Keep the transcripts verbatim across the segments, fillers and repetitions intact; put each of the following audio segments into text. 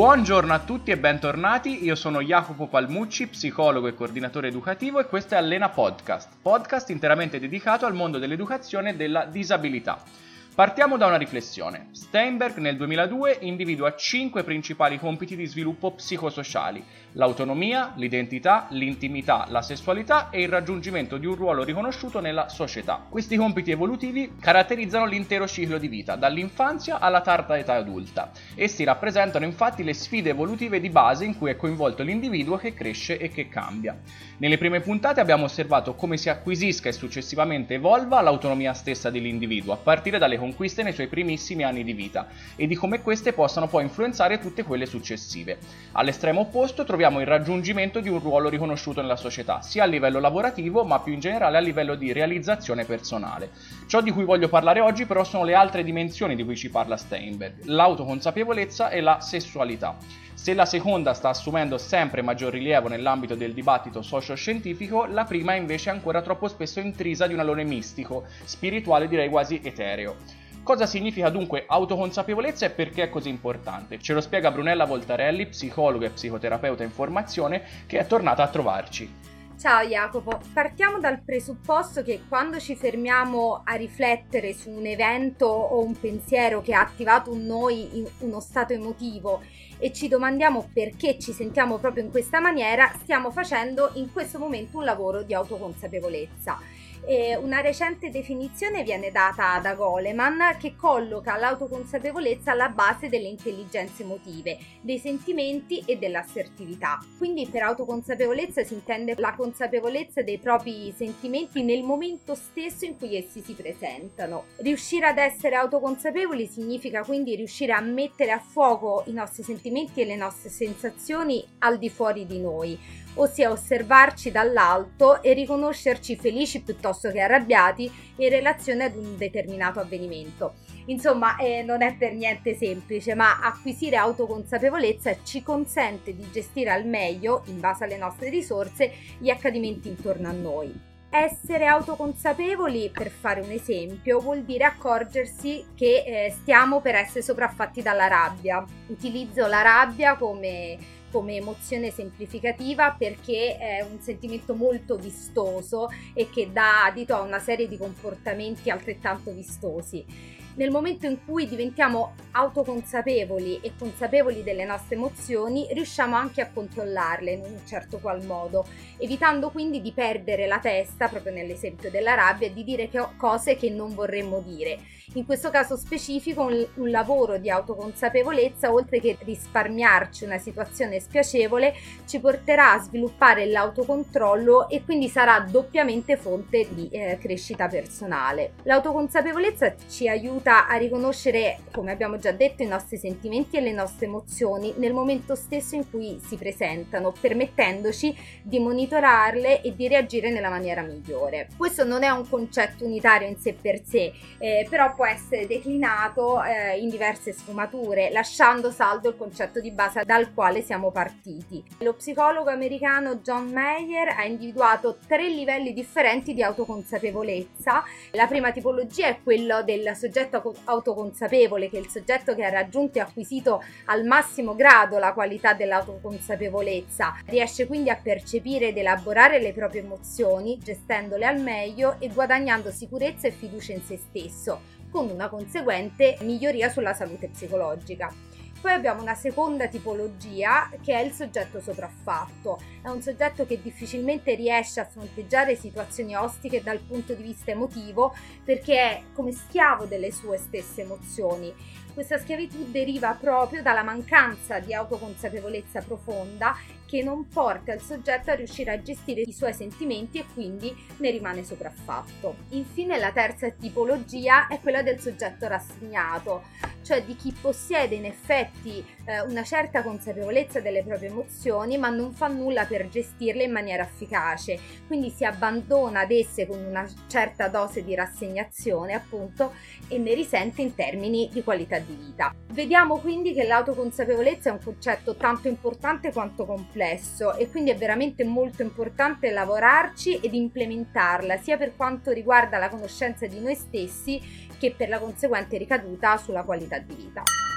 Buongiorno a tutti e bentornati, io sono Jacopo Palmucci, psicologo e coordinatore educativo e questo è Allena Podcast, podcast interamente dedicato al mondo dell'educazione e della disabilità. Partiamo da una riflessione. Steinberg nel duemiladue individua cinque principali compiti di sviluppo psicosociali: l'autonomia, l'identità, l'intimità, la sessualità e il raggiungimento di un ruolo riconosciuto nella società. Questi compiti evolutivi caratterizzano l'intero ciclo di vita, dall'infanzia alla tarda età adulta. Essi rappresentano infatti le sfide evolutive di base in cui è coinvolto l'individuo che cresce e che cambia. Nelle prime puntate abbiamo osservato come si acquisisca e successivamente evolva l'autonomia stessa dell'individuo, a partire dalle conquiste nei suoi primissimi anni di vita e di come queste possano poi influenzare tutte quelle successive. All'estremo opposto troviamo il raggiungimento di un ruolo riconosciuto nella società, sia a livello lavorativo ma più in generale a livello di realizzazione personale. Ciò di cui voglio parlare oggi però sono le altre dimensioni di cui ci parla Steinberg, l'autoconsapevolezza e la sessualità. Se la seconda sta assumendo sempre maggior rilievo nell'ambito del dibattito socio-scientifico, la prima è invece ancora troppo spesso intrisa di un alone mistico, spirituale, direi quasi etereo. Cosa significa dunque autoconsapevolezza e perché è così importante? Ce lo spiega Brunella Voltarelli, psicologa e psicoterapeuta in formazione, che è tornata a trovarci. Ciao Jacopo, partiamo dal presupposto che quando ci fermiamo a riflettere su un evento o un pensiero che ha attivato in noi in uno stato emotivo e ci domandiamo perché ci sentiamo proprio in questa maniera, stiamo facendo in questo momento un lavoro di autoconsapevolezza. E una recente definizione viene data da Goleman, che colloca l'autoconsapevolezza alla base delle intelligenze emotive, dei sentimenti e dell'assertività. Quindi per autoconsapevolezza si intende la consapevolezza dei propri sentimenti nel momento stesso in cui essi si presentano. Riuscire ad essere autoconsapevoli significa quindi riuscire a mettere a fuoco i nostri sentimenti e le nostre sensazioni al di fuori di noi, ossia osservarci dall'alto e riconoscerci felici piuttosto che arrabbiati in relazione ad un determinato avvenimento. Insomma, eh, non è per niente semplice, ma acquisire autoconsapevolezza ci consente di gestire al meglio, in base alle nostre risorse, gli accadimenti intorno a noi. Essere autoconsapevoli, per fare un esempio, vuol dire accorgersi che eh, stiamo per essere sopraffatti dalla rabbia. Utilizzo la rabbia come come emozione semplificativa perché è un sentimento molto vistoso e che dà adito a una serie di comportamenti altrettanto vistosi. Nel momento in cui diventiamo autoconsapevoli e consapevoli delle nostre emozioni, riusciamo anche a controllarle in un certo qual modo, evitando quindi di perdere la testa, proprio nell'esempio della rabbia, e di dire cose che non vorremmo dire. In questo caso specifico un, un lavoro di autoconsapevolezza, oltre che risparmiarci una situazione spiacevole, ci porterà a sviluppare l'autocontrollo e quindi sarà doppiamente fonte di eh, crescita personale. L'autoconsapevolezza ci aiuta a riconoscere, come abbiamo già detto, i nostri sentimenti e le nostre emozioni nel momento stesso in cui si presentano, permettendoci di monitorarle e di reagire nella maniera migliore. Questo non è un concetto unitario in sé per sé, eh, però può essere declinato eh, in diverse sfumature, lasciando saldo il concetto di base dal quale siamo partiti. Lo psicologo americano John Mayer ha individuato tre livelli differenti di autoconsapevolezza. La prima tipologia è quello del soggetto autoconsapevole, che è il soggetto che ha raggiunto e acquisito al massimo grado la qualità dell'autoconsapevolezza, riesce quindi a percepire ed elaborare le proprie emozioni, gestendole al meglio e guadagnando sicurezza e fiducia in se stesso, con una conseguente miglioria sulla salute psicologica. Poi abbiamo una seconda tipologia che è il soggetto sopraffatto. È un soggetto che difficilmente riesce a fronteggiare situazioni ostiche dal punto di vista emotivo perché è come schiavo delle sue stesse emozioni. Questa schiavitù deriva proprio dalla mancanza di autoconsapevolezza profonda che non porta il soggetto a riuscire a gestire i suoi sentimenti e quindi ne rimane sopraffatto. Infine la terza tipologia è quella del soggetto rassegnato, cioè di chi possiede in effetti eh, una certa consapevolezza delle proprie emozioni ma non fa nulla per gestirle in maniera efficace, quindi si abbandona ad esse con una certa dose di rassegnazione appunto e ne risente in termini di qualità di vita. Vediamo quindi che l'autoconsapevolezza è un concetto tanto importante quanto complesso e quindi è veramente molto importante lavorarci ed implementarla sia per quanto riguarda la conoscenza di noi stessi che per la conseguente ricaduta sulla qualità di vita.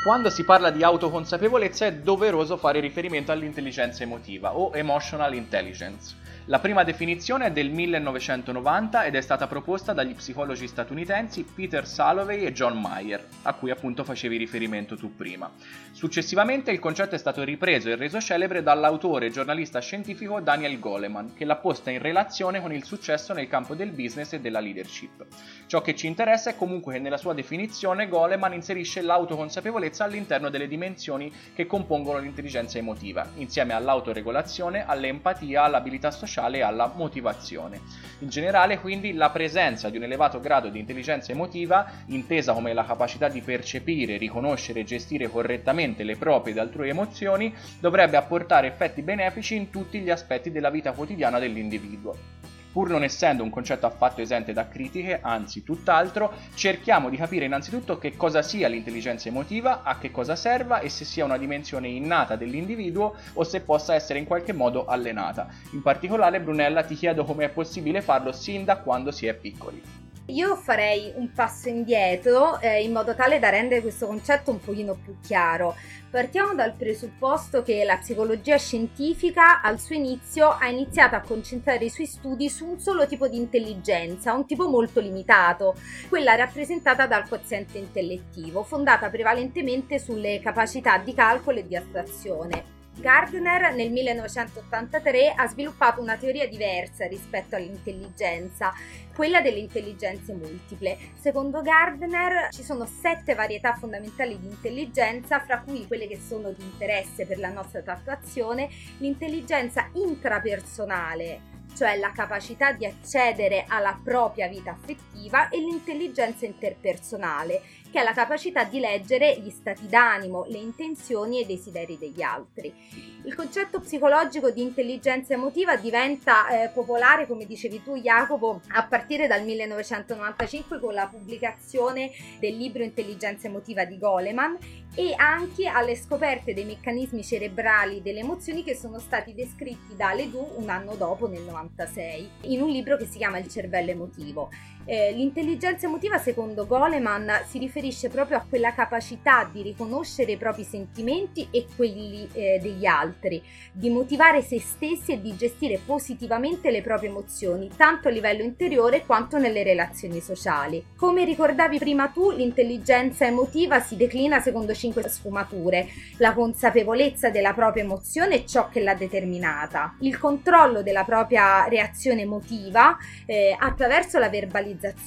Quando si parla di autoconsapevolezza è doveroso fare riferimento all'intelligenza emotiva o emotional intelligence. La prima definizione è del millenovecentonovanta ed è stata proposta dagli psicologi statunitensi Peter Salovey e John Mayer, a cui appunto facevi riferimento tu prima. Successivamente il concetto è stato ripreso e reso celebre dall'autore e giornalista scientifico Daniel Goleman, che l'ha posta in relazione con il successo nel campo del business e della leadership. Ciò che ci interessa è comunque che nella sua definizione Goleman inserisce l'autoconsapevolezza all'interno delle dimensioni che compongono l'intelligenza emotiva, insieme all'autoregolazione, all'empatia, all'abilità sociale e alla motivazione. In generale, quindi, la presenza di un elevato grado di intelligenza emotiva, intesa come la capacità di percepire, riconoscere e gestire correttamente le proprie ed altrui emozioni, dovrebbe apportare effetti benefici in tutti gli aspetti della vita quotidiana dell'individuo. Pur non essendo un concetto affatto esente da critiche, anzi tutt'altro, cerchiamo di capire innanzitutto che cosa sia l'intelligenza emotiva, a che cosa serva e se sia una dimensione innata dell'individuo o se possa essere in qualche modo allenata. In particolare, Brunella, ti chiedo come è possibile farlo sin da quando si è piccoli. Io farei un passo indietro eh, in modo tale da rendere questo concetto un pochino più chiaro. Partiamo dal presupposto che la psicologia scientifica al suo inizio ha iniziato a concentrare i suoi studi su un solo tipo di intelligenza, un tipo molto limitato, quella rappresentata dal quoziente intellettivo, fondata prevalentemente sulle capacità di calcolo e di astrazione. Gardner nel millenovecentottantatré ha sviluppato una teoria diversa rispetto all'intelligenza, quella delle intelligenze multiple. Secondo Gardner ci sono sette varietà fondamentali di intelligenza, fra cui quelle che sono di interesse per la nostra attuazione, l'intelligenza intrapersonale, cioè la capacità di accedere alla propria vita affettiva, e l'intelligenza interpersonale, che è la capacità di leggere gli stati d'animo, le intenzioni e i desideri degli altri. Il concetto psicologico di intelligenza emotiva diventa eh, popolare, come dicevi tu Jacopo, a partire dal millenovecentonovantacinque con la pubblicazione del libro Intelligenza emotiva di Goleman, e anche alle scoperte dei meccanismi cerebrali delle emozioni che sono stati descritti da Ledoux un anno dopo, nel novantasei, in un libro che si chiama Il cervello emotivo. Eh, l'intelligenza emotiva, secondo Goleman, si riferisce proprio a quella capacità di riconoscere i propri sentimenti e quelli eh, degli altri, di motivare se stessi e di gestire positivamente le proprie emozioni, tanto a livello interiore quanto nelle relazioni sociali. Come ricordavi prima tu, l'intelligenza emotiva si declina secondo cinque sfumature: la consapevolezza della propria emozione e ciò che l'ha determinata, il controllo della propria reazione emotiva eh, attraverso la verbalizzazione.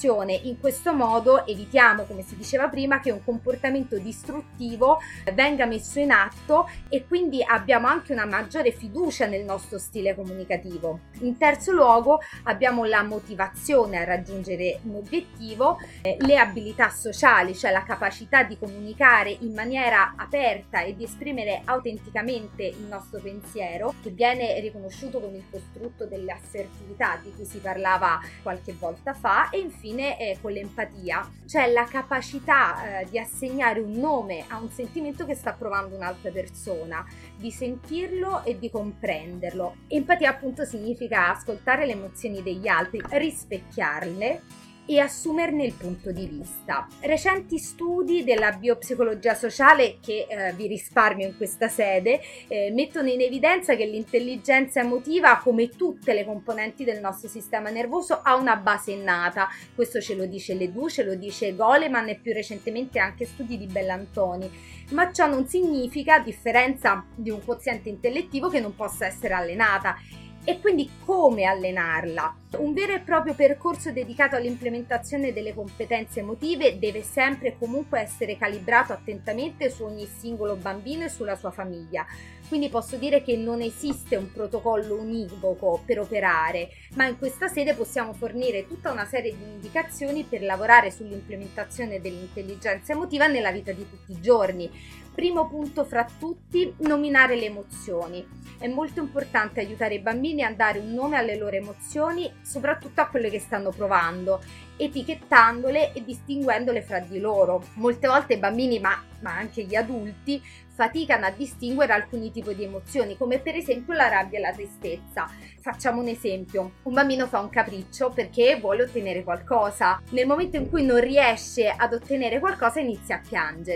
In questo modo evitiamo, come si diceva prima, che un comportamento distruttivo venga messo in atto, e quindi abbiamo anche una maggiore fiducia nel nostro stile comunicativo. In terzo luogo abbiamo la motivazione a raggiungere un obiettivo, eh, le abilità sociali, cioè la capacità di comunicare in maniera aperta e di esprimere autenticamente il nostro pensiero, che viene riconosciuto con il costrutto dell'assertività di cui si parlava qualche volta fa. E infine eh, con l'empatia, cioè la capacità eh, di assegnare un nome a un sentimento che sta provando un'altra persona, di sentirlo e di comprenderlo. Empatia appunto significa ascoltare le emozioni degli altri, rispecchiarle e assumerne il punto di vista. Recenti studi della biopsicologia sociale, che eh, vi risparmio in questa sede, eh, mettono in evidenza che l'intelligenza emotiva, come tutte le componenti del nostro sistema nervoso, ha una base innata. Questo ce lo dice Ledoux, ce lo dice Goleman e più recentemente anche studi di Bellantoni. Ma ciò non significa, a differenza di un quoziente intellettivo, che non possa essere allenata. E quindi come allenarla? Un vero e proprio percorso dedicato all'implementazione delle competenze emotive deve sempre e comunque essere calibrato attentamente su ogni singolo bambino e sulla sua famiglia. Quindi posso dire che non esiste un protocollo univoco per operare, ma in questa sede possiamo fornire tutta una serie di indicazioni per lavorare sull'implementazione dell'intelligenza emotiva nella vita di tutti i giorni. Primo punto fra tutti, nominare le emozioni. È molto importante aiutare i bambini a dare un nome alle loro emozioni, soprattutto a quelle che stanno provando, etichettandole e distinguendole fra di loro. Molte volte i bambini, ma, ma anche gli adulti, faticano a distinguere alcuni tipi di emozioni, come per esempio la rabbia e la tristezza. Facciamo un esempio: un bambino fa un capriccio perché vuole ottenere qualcosa. Nel momento in cui non riesce ad ottenere qualcosa, inizia a piangere.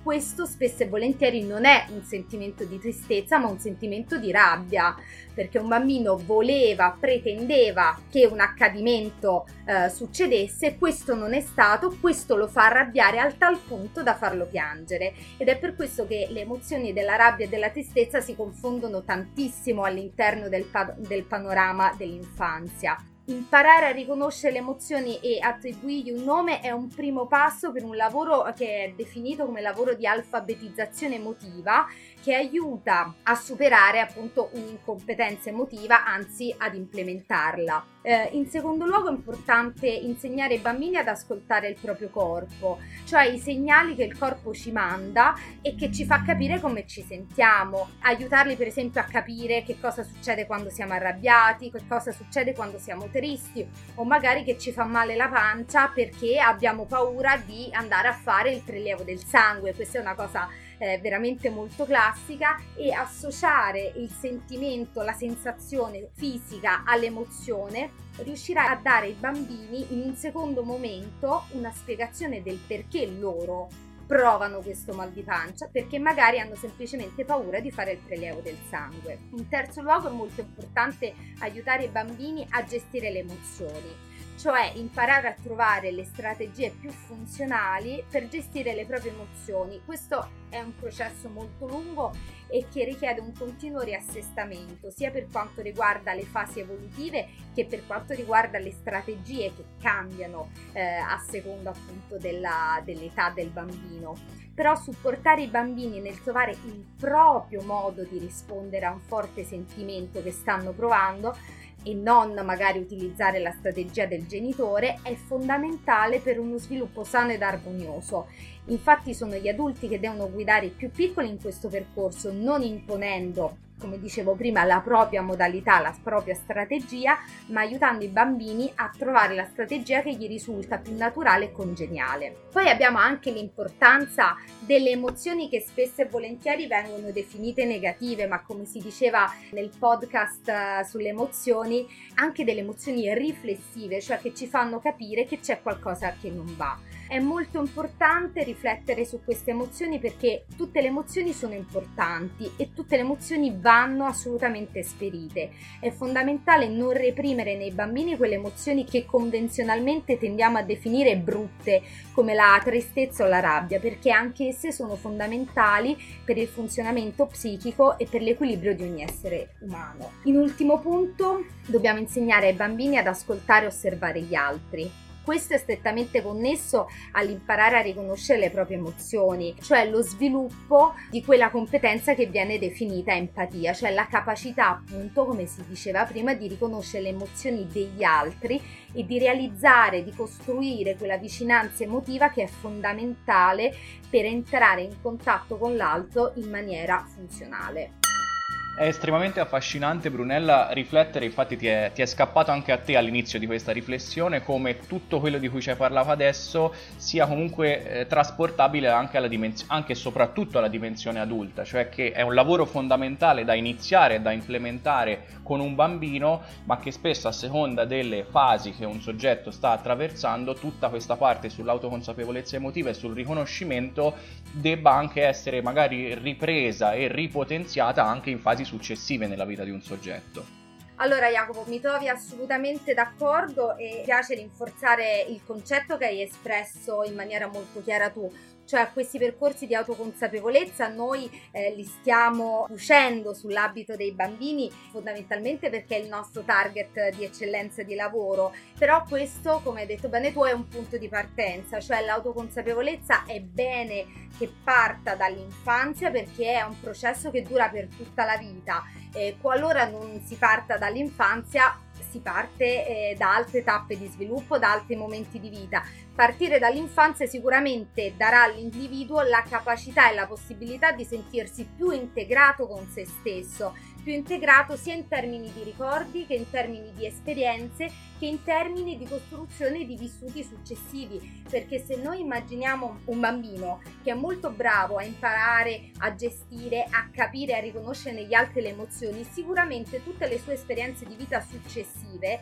questo spesso e volentieri non è un sentimento di tristezza, ma un sentimento di rabbia, perché un bambino voleva, pretendeva che un accadimento eh, succedesse, questo non è stato, questo lo fa arrabbiare al tal punto da farlo piangere, ed è per questo che le emozioni della rabbia e della tristezza si confondono tantissimo all'interno del, pa- del panorama dell'infanzia. Imparare a riconoscere le emozioni e attribuirgli un nome è un primo passo per un lavoro che è definito come lavoro di alfabetizzazione emotiva, che aiuta a superare appunto un'incompetenza emotiva, anzi ad implementarla. Eh, in secondo luogo è importante insegnare ai bambini ad ascoltare il proprio corpo, cioè i segnali che il corpo ci manda e che ci fa capire come ci sentiamo, aiutarli per esempio a capire che cosa succede quando siamo arrabbiati, che cosa succede quando siamo tristi, o magari che ci fa male la pancia perché abbiamo paura di andare a fare il prelievo del sangue. Questa è una cosa eh, veramente molto classica, e associare il sentimento, la sensazione fisica all'emozione riuscirà a dare ai bambini in un secondo momento una spiegazione del perché loro provano questo mal di pancia, perché magari hanno semplicemente paura di fare il prelievo del sangue. In terzo luogo è molto importante aiutare i bambini a gestire le emozioni, cioè imparare a trovare le strategie più funzionali per gestire le proprie emozioni. Questo è un processo molto lungo e che richiede un continuo riassestamento, sia per quanto riguarda le fasi evolutive che per quanto riguarda le strategie che cambiano eh, a seconda appunto della, dell'età del bambino. Però supportare i bambini nel trovare il proprio modo di rispondere a un forte sentimento che stanno provando e non magari utilizzare la strategia del genitore è fondamentale per uno sviluppo sano ed armonioso. Infatti sono gli adulti che devono guidare i più piccoli in questo percorso, non imponendo, come dicevo prima, la propria modalità, la propria strategia, ma aiutando i bambini a trovare la strategia che gli risulta più naturale e congeniale. Poi abbiamo anche l'importanza delle emozioni che spesso e volentieri vengono definite negative, ma come si diceva nel podcast sulle emozioni, anche delle emozioni riflessive, cioè che ci fanno capire che c'è qualcosa che non va. È molto importante riflettere su queste emozioni, perché tutte le emozioni sono importanti e tutte le emozioni vanno assolutamente esperite. È fondamentale non reprimere nei bambini quelle emozioni che convenzionalmente tendiamo a definire brutte, come la tristezza o la rabbia, perché anche esse sono fondamentali per il funzionamento psichico e per l'equilibrio di ogni essere umano. In ultimo punto, dobbiamo insegnare ai bambini ad ascoltare e osservare gli altri. Questo è strettamente connesso all'imparare a riconoscere le proprie emozioni, cioè lo sviluppo di quella competenza che viene definita empatia, cioè la capacità, appunto, come si diceva prima, di riconoscere le emozioni degli altri e di realizzare, di costruire quella vicinanza emotiva che è fondamentale per entrare in contatto con l'altro in maniera funzionale. È estremamente affascinante, Brunella, riflettere. Infatti ti è, ti è scappato anche a te all'inizio di questa riflessione come tutto quello di cui ci hai parlato adesso sia comunque eh, trasportabile anche, alla dimensio- anche e soprattutto alla dimensione adulta, cioè che è un lavoro fondamentale da iniziare e da implementare con un bambino, ma che spesso a seconda delle fasi che un soggetto sta attraversando, tutta questa parte sull'autoconsapevolezza emotiva e sul riconoscimento debba anche essere magari ripresa e ripotenziata anche in fasi successive nella vita di un soggetto. Allora Jacopo, mi trovi assolutamente d'accordo e mi piace rinforzare il concetto che hai espresso in maniera molto chiara tu. Cioè questi percorsi di autoconsapevolezza noi eh, li stiamo cucendo sull'abito dei bambini fondamentalmente perché è il nostro target di eccellenza di lavoro, però questo, come hai detto bene tu, è un punto di partenza, cioè l'autoconsapevolezza è bene che parta dall'infanzia perché è un processo che dura per tutta la vita. Eh, qualora non si parta dall'infanzia, si parte eh, da altre tappe di sviluppo, da altri momenti di vita. Partire dall'infanzia sicuramente darà all'individuo la capacità e la possibilità di sentirsi più integrato con se stesso, più integrato sia in termini di ricordi che in termini di esperienze che in termini di costruzione di vissuti successivi, perché se noi immaginiamo un bambino che è molto bravo a imparare a gestire, a capire, a riconoscere negli altri le emozioni, sicuramente tutte le sue esperienze di vita successive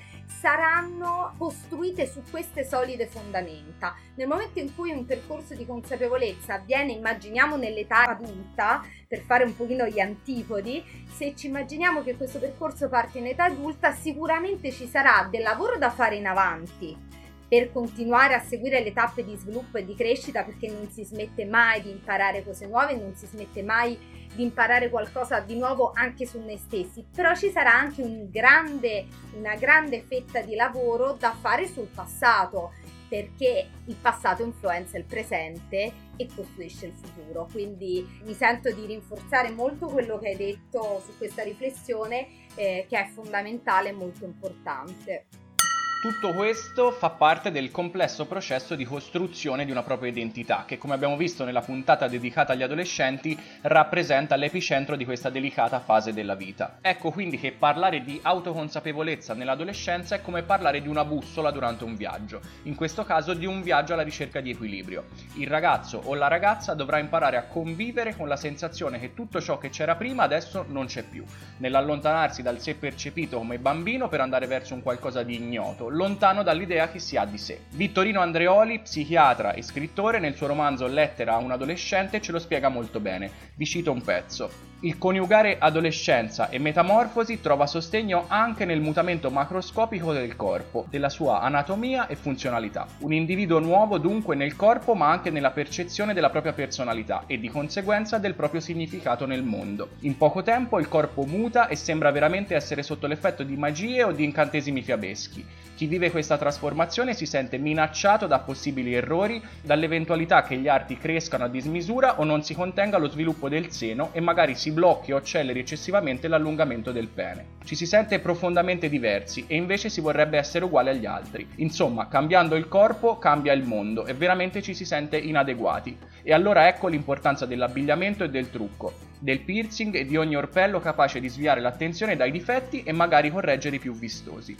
saranno costruite su queste solide fondamenta. Nel momento in cui un percorso di consapevolezza avviene, immaginiamo nell'età adulta, per fare un pochino gli antipodi, se ci immaginiamo che questo percorso parte in età adulta, sicuramente ci sarà del lavoro da fare in avanti per continuare a seguire le tappe di sviluppo e di crescita, perché non si smette mai di imparare cose nuove, non si smette mai di imparare qualcosa di nuovo anche su noi stessi, però ci sarà anche un grande, una grande fetta di lavoro da fare sul passato, perché il passato influenza il presente e costruisce il futuro. Quindi mi sento di rinforzare molto quello che hai detto su questa riflessione, eh, che è fondamentale e molto importante. Tutto questo fa parte del complesso processo di costruzione di una propria identità, che come abbiamo visto nella puntata dedicata agli adolescenti rappresenta l'epicentro di questa delicata fase della vita. Ecco quindi che parlare di autoconsapevolezza nell'adolescenza è come parlare di una bussola durante un viaggio, in questo caso di un viaggio alla ricerca di equilibrio. Il ragazzo o la ragazza dovrà imparare a convivere con la sensazione che tutto ciò che c'era prima adesso non c'è più, nell'allontanarsi dal sé percepito come bambino per andare verso un qualcosa di ignoto, lontano dall'idea che si ha di sé. Vittorino Andreoli, psichiatra e scrittore, nel suo romanzo Lettera a un adolescente ce lo spiega molto bene. Vi cito un pezzo. Il coniugare adolescenza e metamorfosi trova sostegno anche nel mutamento macroscopico del corpo, della sua anatomia e funzionalità. Un individuo nuovo dunque nel corpo, ma anche nella percezione della propria personalità e di conseguenza del proprio significato nel mondo. In poco tempo il corpo muta e sembra veramente essere sotto l'effetto di magie o di incantesimi fiabeschi. Chi vive questa trasformazione si sente minacciato da possibili errori, dall'eventualità che gli arti crescano a dismisura o non si contenga lo sviluppo del seno e magari si blocchi o acceleri eccessivamente l'allungamento del pene. Ci si sente profondamente diversi e invece si vorrebbe essere uguali agli altri. Insomma, cambiando il corpo cambia il mondo e veramente ci si sente inadeguati. E allora ecco l'importanza dell'abbigliamento e del trucco, del piercing e di ogni orpello capace di sviare l'attenzione dai difetti e magari correggere i più vistosi.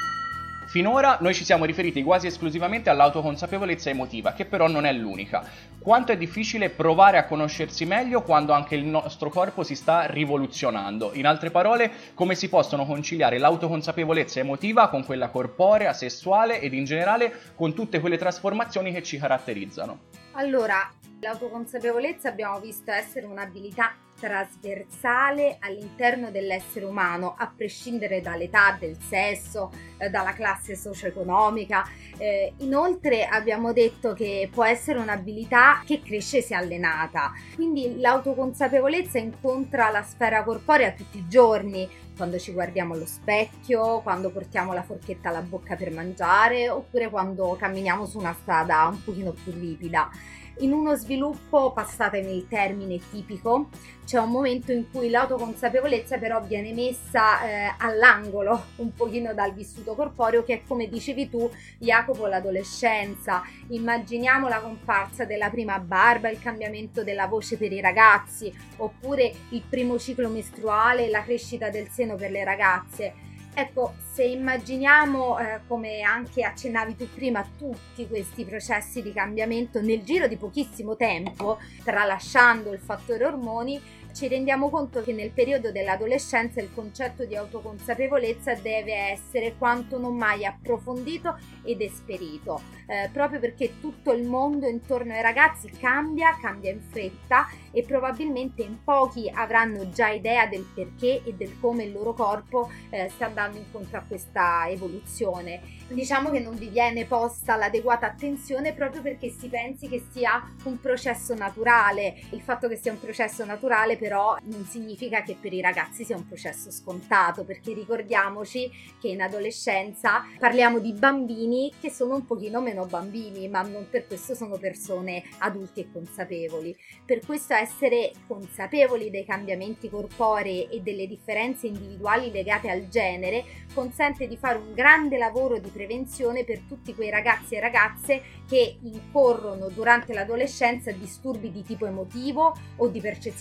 Finora noi ci siamo riferiti quasi esclusivamente all'autoconsapevolezza emotiva, che però non è l'unica. Quanto è difficile provare a conoscersi meglio quando anche il nostro corpo si sta rivoluzionando. In altre parole, come si possono conciliare l'autoconsapevolezza emotiva con quella corporea, sessuale ed in generale con tutte quelle trasformazioni che ci caratterizzano. Allora, l'autoconsapevolezza abbiamo visto essere un'abilità trasversale all'interno dell'essere umano, a prescindere dall'età, del sesso, eh, dalla classe socio-economica. Eh, inoltre abbiamo detto che può essere un'abilità che cresce se allenata, quindi l'autoconsapevolezza incontra la sfera corporea tutti i giorni, quando ci guardiamo allo specchio, quando portiamo la forchetta alla bocca per mangiare, oppure quando camminiamo su una strada un pochino più ripida. In uno sviluppo, passatemi il termine tipico, c'è un momento in cui l'autoconsapevolezza però viene messa eh, all'angolo un pochino dal vissuto corporeo, che è, come dicevi tu, Jacopo, l'adolescenza. Immaginiamo la comparsa della prima barba, il cambiamento della voce per i ragazzi, oppure il primo ciclo mestruale, la crescita del seno per le ragazze. Ecco, se immaginiamo, eh, come anche accennavi tu prima, tutti questi processi di cambiamento nel giro di pochissimo tempo, tralasciando il fattore ormoni, ci rendiamo conto che nel periodo dell'adolescenza il concetto di autoconsapevolezza deve essere quanto non mai approfondito ed esperito, eh, proprio perché tutto il mondo intorno ai ragazzi cambia, cambia in fretta e probabilmente in pochi avranno già idea del perché e del come il loro corpo eh, sta andando incontro a questa evoluzione. Diciamo che non vi viene posta l'adeguata attenzione proprio perché si pensi che sia un processo naturale. Il fatto che sia un processo naturale però non significa che per i ragazzi sia un processo scontato, perché ricordiamoci che in adolescenza parliamo di bambini che sono un pochino meno bambini, ma non per questo sono persone adulti e consapevoli. Per questo essere consapevoli dei cambiamenti corporei e delle differenze individuali legate al genere consente di fare un grande lavoro di prevenzione per tutti quei ragazzi e ragazze che incorrono durante l'adolescenza a disturbi di tipo emotivo o di percezione corporea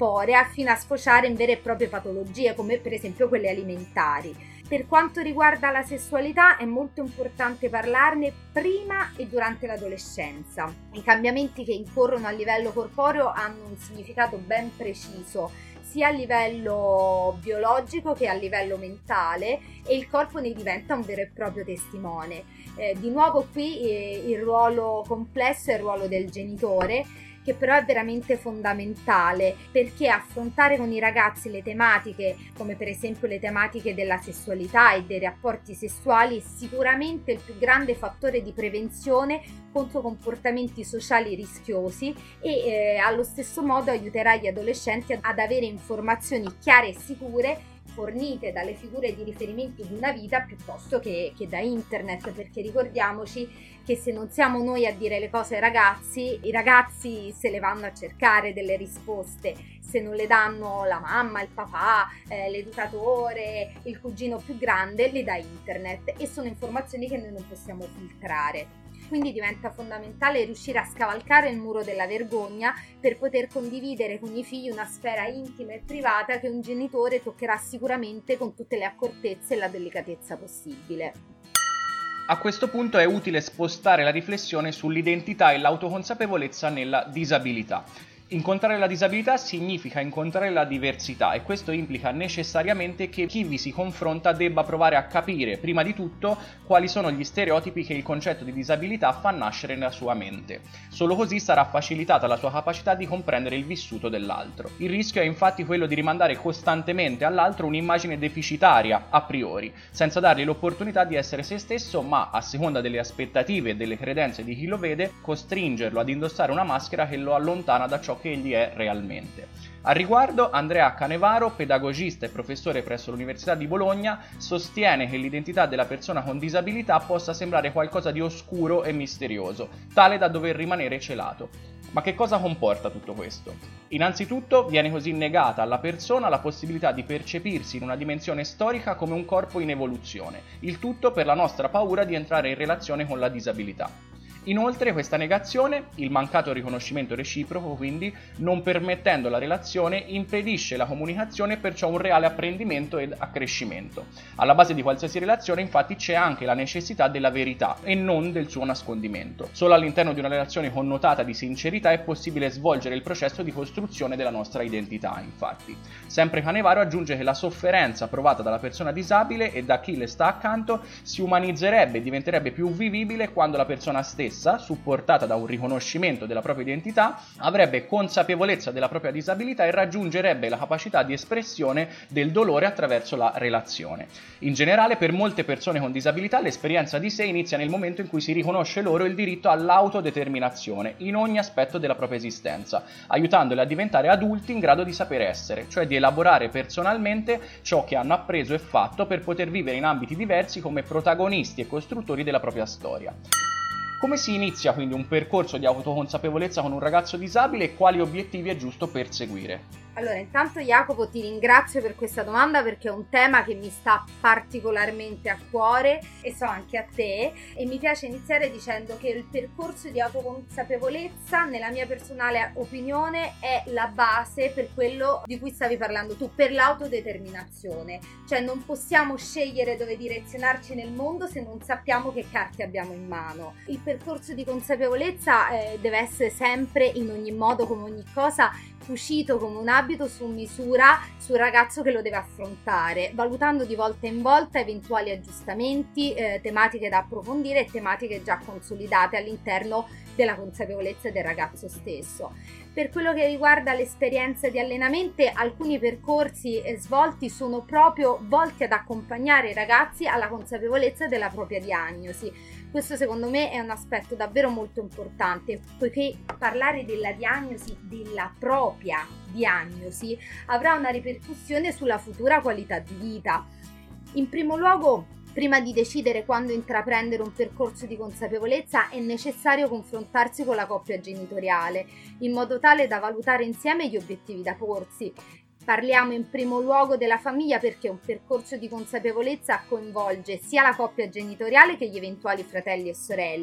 corporea fino a sfociare in vere e proprie patologie come per esempio quelle alimentari. Per quanto riguarda la sessualità è molto importante parlarne prima e durante l'adolescenza. I cambiamenti che incorrono a livello corporeo hanno un significato ben preciso sia a livello biologico che a livello mentale e il corpo ne diventa un vero e proprio testimone. Eh, di nuovo qui eh, il ruolo complesso è il ruolo del genitore, che però è veramente fondamentale, perché affrontare con i ragazzi le tematiche come per esempio le tematiche della sessualità e dei rapporti sessuali è sicuramente il più grande fattore di prevenzione contro comportamenti sociali rischiosi e eh, allo stesso modo aiuterà gli adolescenti ad avere informazioni chiare e sicure fornite dalle figure di riferimento di una vita piuttosto che, che da internet, perché ricordiamoci che se non siamo noi a dire le cose ai ragazzi, i ragazzi se le vanno a cercare delle risposte, se non le danno la mamma, il papà, eh, l'educatore, il cugino più grande, le dà internet e sono informazioni che noi non possiamo filtrare. Quindi diventa fondamentale riuscire a scavalcare il muro della vergogna per poter condividere con i figli una sfera intima e privata che un genitore toccherà sicuramente con tutte le accortezze e la delicatezza possibile. A questo punto è utile spostare la riflessione sull'identità e l'autoconsapevolezza nella disabilità. Incontrare la disabilità significa incontrare la diversità e questo implica necessariamente che chi vi si confronta debba provare a capire, prima di tutto, quali sono gli stereotipi che il concetto di disabilità fa nascere nella sua mente. Solo così sarà facilitata la sua capacità di comprendere il vissuto dell'altro. Il rischio è infatti quello di rimandare costantemente all'altro un'immagine deficitaria, a priori, senza dargli l'opportunità di essere se stesso, ma, a seconda delle aspettative e delle credenze di chi lo vede, costringerlo ad indossare una maschera che lo allontana da ciò che egli è realmente. A riguardo, Andrea Canevaro, pedagogista e professore presso l'Università di Bologna, sostiene che l'identità della persona con disabilità possa sembrare qualcosa di oscuro e misterioso, tale da dover rimanere celato. Ma che cosa comporta tutto questo? Innanzitutto viene così negata alla persona la possibilità di percepirsi in una dimensione storica come un corpo in evoluzione, il tutto per la nostra paura di entrare in relazione con la disabilità. Inoltre questa negazione, il mancato riconoscimento reciproco quindi, non permettendo la relazione, impedisce la comunicazione e perciò un reale apprendimento ed accrescimento. Alla base di qualsiasi relazione infatti c'è anche la necessità della verità e non del suo nascondimento. Solo all'interno di una relazione connotata di sincerità è possibile svolgere il processo di costruzione della nostra identità, infatti. Sempre Canevaro aggiunge che la sofferenza provata dalla persona disabile e da chi le sta accanto si umanizzerebbe e diventerebbe più vivibile quando la persona stessa, supportata da un riconoscimento della propria identità, avrebbe consapevolezza della propria disabilità e raggiungerebbe la capacità di espressione del dolore attraverso la relazione. In generale, per molte persone con disabilità, l'esperienza di sé inizia nel momento in cui si riconosce loro il diritto all'autodeterminazione in ogni aspetto della propria esistenza, aiutandole a diventare adulti in grado di saper essere, cioè di elaborare personalmente ciò che hanno appreso e fatto per poter vivere in ambiti diversi come protagonisti e costruttori della propria storia. Come si inizia quindi un percorso di autoconsapevolezza con un ragazzo disabile e quali obiettivi è giusto perseguire? Allora, intanto Jacopo ti ringrazio per questa domanda perché è un tema che mi sta particolarmente a cuore e so anche a te, e mi piace iniziare dicendo che il percorso di autoconsapevolezza, nella mia personale opinione, è la base per quello di cui stavi parlando tu, per l'autodeterminazione. Cioè non possiamo scegliere dove direzionarci nel mondo se non sappiamo che carte abbiamo in mano. Il percorso di consapevolezza eh, deve essere sempre, in ogni modo, come ogni cosa, cucito come un abito su misura sul ragazzo che lo deve affrontare, valutando di volta in volta eventuali aggiustamenti, eh, tematiche da approfondire e tematiche già consolidate all'interno della consapevolezza del ragazzo stesso. Per quello che riguarda l'esperienza di allenamento, alcuni percorsi eh, svolti sono proprio volti ad accompagnare i ragazzi alla consapevolezza della propria diagnosi. Questo secondo me è un aspetto davvero molto importante, poiché parlare della diagnosi, della propria diagnosi, avrà una ripercussione sulla futura qualità di vita. In primo luogo, prima di decidere quando intraprendere un percorso di consapevolezza è necessario confrontarsi con la coppia genitoriale, in modo tale da valutare insieme gli obiettivi da porsi. Parliamo in primo luogo della famiglia perché un percorso di consapevolezza coinvolge sia la coppia genitoriale che gli eventuali fratelli e sorelle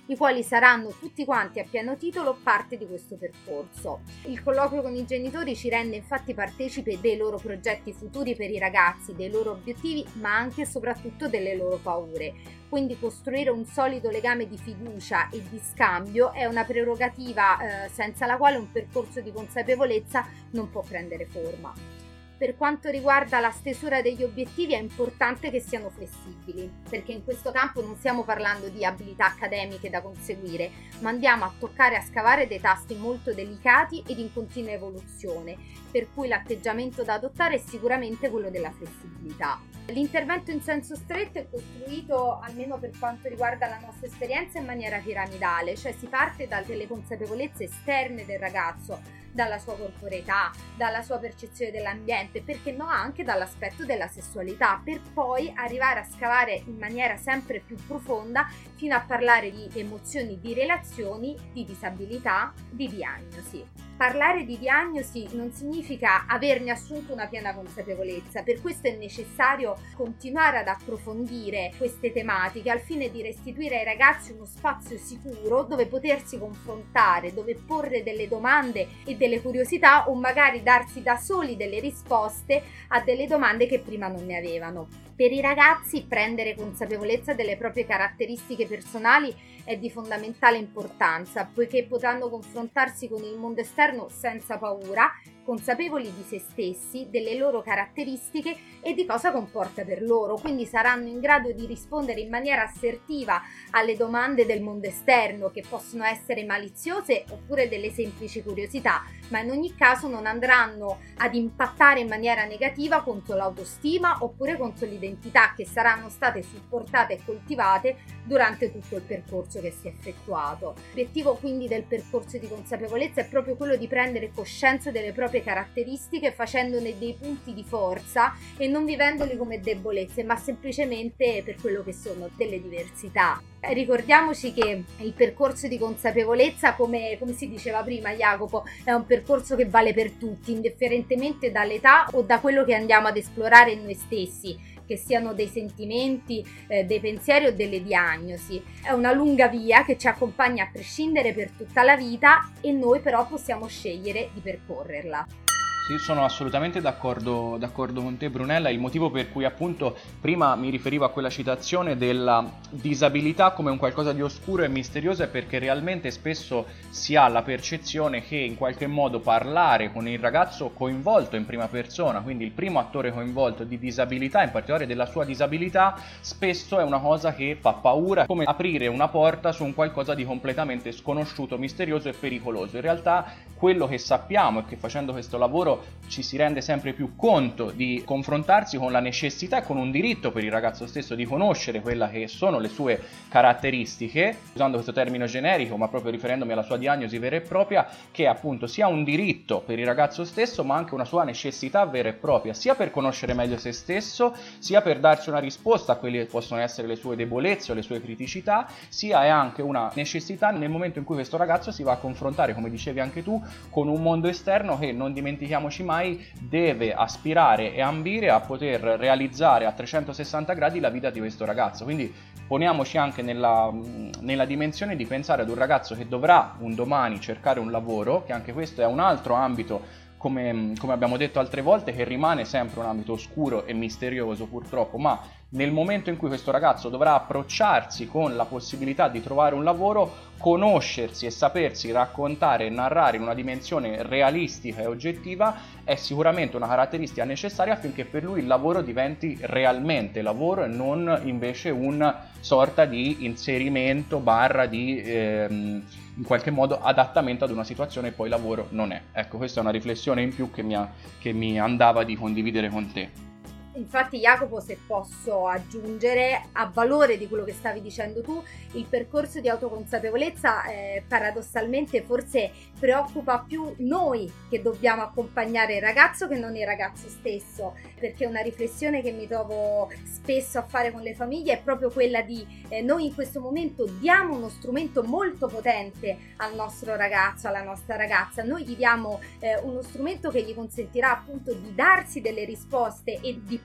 i quali saranno tutti quanti a pieno titolo parte di questo percorso. Il colloquio con i genitori ci rende infatti partecipe dei loro progetti futuri per i ragazzi, dei loro obiettivi, ma anche e soprattutto delle loro paure. Quindi costruire un solido legame di fiducia e di scambio è una prerogativa eh, senza la quale un percorso di consapevolezza non può prendere forma. Per quanto riguarda la stesura degli obiettivi è importante che siano flessibili, perché in questo campo non stiamo parlando di abilità accademiche da conseguire, ma andiamo a toccare e a scavare dei tasti molto delicati ed in continua evoluzione, per cui l'atteggiamento da adottare è sicuramente quello della flessibilità. L'intervento in senso stretto è costruito, almeno per quanto riguarda la nostra esperienza, in maniera piramidale, cioè si parte dalle consapevolezze esterne del ragazzo, dalla sua corporeità, dalla sua percezione dell'ambiente, perché no anche dall'aspetto della sessualità, per poi arrivare a scavare in maniera sempre più profonda fino a parlare di emozioni, di relazioni, di disabilità, di diagnosi. Parlare di diagnosi non significa averne assunto una piena consapevolezza, per questo è necessario continuare ad approfondire queste tematiche al fine di restituire ai ragazzi uno spazio sicuro dove potersi confrontare, dove porre delle domande e delle curiosità o magari darsi da soli delle risposte a delle domande che prima non ne avevano. Per i ragazzi prendere consapevolezza delle proprie caratteristiche personali è di fondamentale importanza, poiché potranno confrontarsi con il mondo esterno senza paura, consapevoli di se stessi, delle loro caratteristiche e di cosa comporta per loro, quindi saranno in grado di rispondere in maniera assertiva alle domande del mondo esterno, che possono essere maliziose oppure delle semplici curiosità, ma in ogni caso non andranno ad impattare in maniera negativa contro l'autostima oppure contro l'identità, che saranno state supportate e coltivate durante tutto il percorso che si è effettuato. L'obiettivo quindi del percorso di consapevolezza è proprio quello di prendere coscienza delle proprie caratteristiche, facendone dei punti di forza e non vivendoli come debolezze, ma semplicemente per quello che sono, delle diversità. Ricordiamoci che il percorso di consapevolezza, come, come si diceva prima Jacopo, è un percorso che vale per tutti, indifferentemente dall'età o da quello che andiamo ad esplorare in noi stessi, che siano dei sentimenti, eh, dei pensieri o delle diagnosi. È una lunga via che ci accompagna a prescindere per tutta la vita e noi però possiamo scegliere di percorrerla. Sì, sono assolutamente d'accordo, d'accordo con te Brunella, il motivo per cui appunto prima mi riferivo a quella citazione della disabilità come un qualcosa di oscuro e misterioso è perché realmente spesso si ha la percezione che in qualche modo parlare con il ragazzo coinvolto in prima persona, quindi il primo attore coinvolto di disabilità, in particolare della sua disabilità, spesso è una cosa che fa paura, come aprire una porta su un qualcosa di completamente sconosciuto, misterioso e pericoloso. In realtà quello che sappiamo è che facendo questo lavoro ci si rende sempre più conto di confrontarsi con la necessità e con un diritto per il ragazzo stesso di conoscere quella che sono le sue caratteristiche, usando questo termine generico ma proprio riferendomi alla sua diagnosi vera e propria, che appunto sia un diritto per il ragazzo stesso ma anche una sua necessità vera e propria, sia per conoscere meglio se stesso, sia per darsi una risposta a quelle che possono essere le sue debolezze o le sue criticità, sia è anche una necessità nel momento in cui questo ragazzo si va a confrontare, come dicevi anche tu, con un mondo esterno che, non dimentichiamo mai, deve aspirare e ambire a poter realizzare a trecentosessanta gradi la vita di questo ragazzo. Quindi poniamoci anche nella, nella dimensione di pensare ad un ragazzo che dovrà un domani cercare un lavoro, che anche questo è un altro ambito, come, come abbiamo detto altre volte, che rimane sempre un ambito oscuro e misterioso purtroppo, ma nel momento in cui questo ragazzo dovrà approcciarsi con la possibilità di trovare un lavoro, conoscersi e sapersi raccontare e narrare in una dimensione realistica e oggettiva è sicuramente una caratteristica necessaria affinché per lui il lavoro diventi realmente lavoro e non invece una sorta di inserimento barra di ehm, in qualche modo adattamento ad una situazione e poi lavoro non è. Ecco, questa è una riflessione in più che mi, ha, che mi andava di condividere con te. Infatti Jacopo, se posso aggiungere a valore di quello che stavi dicendo tu, il percorso di autoconsapevolezza eh, paradossalmente forse preoccupa più noi che dobbiamo accompagnare il ragazzo che non il ragazzo stesso, perché una riflessione che mi trovo spesso a fare con le famiglie è proprio quella di eh, noi in questo momento diamo uno strumento molto potente al nostro ragazzo, alla nostra ragazza, noi gli diamo eh, uno strumento che gli consentirà appunto di darsi delle risposte e di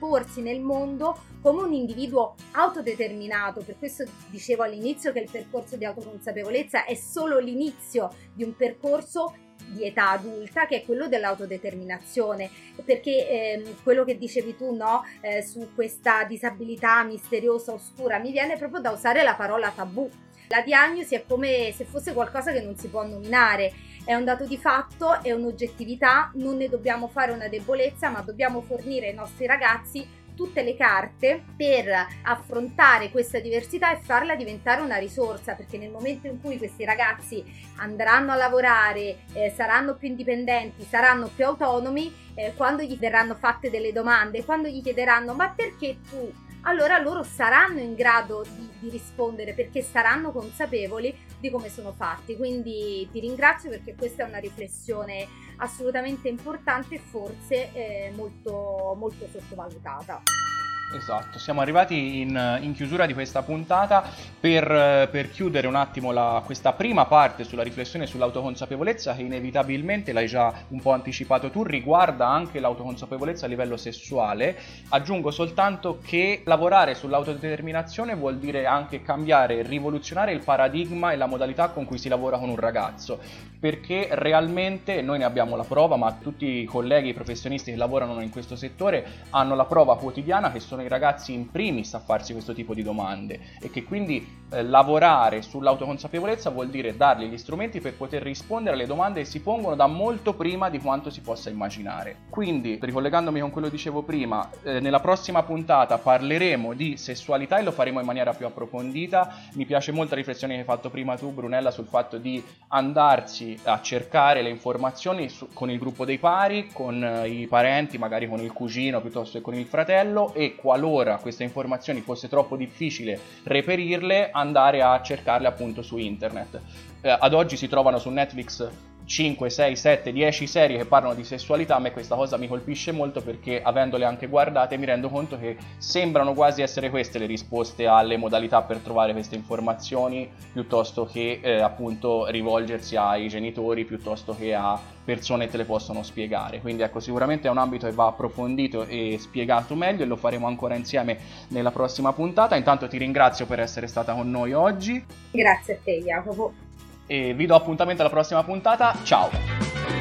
porsi nel mondo come un individuo autodeterminato. Per questo dicevo all'inizio che il percorso di autoconsapevolezza è solo l'inizio di un percorso di età adulta, che è quello dell'autodeterminazione, perché ehm, quello che dicevi tu, no, eh, su questa disabilità misteriosa, oscura, mi viene proprio da usare la parola tabù. La diagnosi è come se fosse qualcosa che non si può nominare, è un dato di fatto, è un'oggettività, non ne dobbiamo fare una debolezza, ma dobbiamo fornire ai nostri ragazzi tutte le carte per affrontare questa diversità e farla diventare una risorsa, perché nel momento in cui questi ragazzi andranno a lavorare, eh, saranno più indipendenti, saranno più autonomi, eh, quando gli verranno fatte delle domande, quando gli chiederanno ma perché tu? Allora loro saranno in grado di, di rispondere, perché saranno consapevoli di come sono fatti. Quindi ti ringrazio, perché questa è una riflessione assolutamente importante e forse eh, molto, molto sottovalutata. Esatto, siamo arrivati in, in chiusura di questa puntata. Per, per chiudere un attimo la, questa prima parte sulla riflessione sull'autoconsapevolezza, che inevitabilmente, l'hai già un po' anticipato tu, riguarda anche l'autoconsapevolezza a livello sessuale. Aggiungo soltanto che lavorare sull'autodeterminazione vuol dire anche cambiare, rivoluzionare il paradigma e la modalità con cui si lavora con un ragazzo, perché realmente noi ne abbiamo la prova, ma tutti i colleghi, i professionisti che lavorano in questo settore hanno la prova quotidiana che sono i ragazzi in primis a farsi questo tipo di domande, e che quindi eh, lavorare sull'autoconsapevolezza vuol dire dargli gli strumenti per poter rispondere alle domande che si pongono da molto prima di quanto si possa immaginare. Quindi, ricollegandomi con quello che dicevo prima, eh, nella prossima puntata parleremo di sessualità e lo faremo in maniera più approfondita. Mi piace molto la riflessione che hai fatto prima tu, Brunella, sul fatto di andarsi a cercare le informazioni su, con il gruppo dei pari, con eh, i parenti, magari con il cugino piuttosto che con il fratello, e qualora queste informazioni fosse troppo difficile reperirle, andare a cercarle appunto su internet. Eh, ad oggi si trovano su Netflix cinque, sei, sette, dieci serie che parlano di sessualità. A me questa cosa mi colpisce molto, perché avendole anche guardate mi rendo conto che sembrano quasi essere queste le risposte alle modalità per trovare queste informazioni, piuttosto che eh, appunto rivolgersi ai genitori, piuttosto che a persone che te le possono spiegare. Quindi ecco, sicuramente è un ambito che va approfondito e spiegato meglio, e lo faremo ancora insieme nella prossima puntata. Intanto ti ringrazio per essere stata con noi oggi. Grazie a te, Jacopo. E vi do appuntamento alla prossima puntata. Ciao!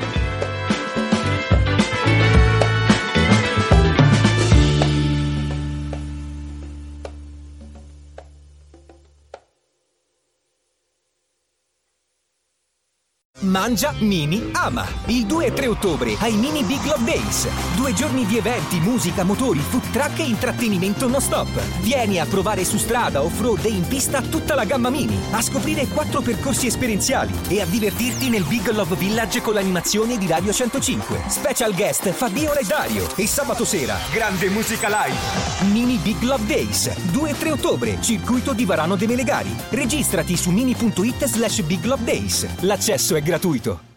Mangia, Mini, ama! Il due e tre ottobre ai Mini Big Love Days. Due giorni di eventi, musica, motori, food truck e intrattenimento non stop. Vieni a provare su strada, off-road e in pista tutta la gamma Mini, a scoprire quattro percorsi esperienziali e a divertirti nel Big Love Village con l'animazione di Radio centocinque. Special guest Fabiola e Dario. E sabato sera, grande musica live. Mini Big Love Days, due e tre ottobre, circuito di Varano de Melegari. Registrati su mini punto it slash Big Love Days. L'accesso è gratuito.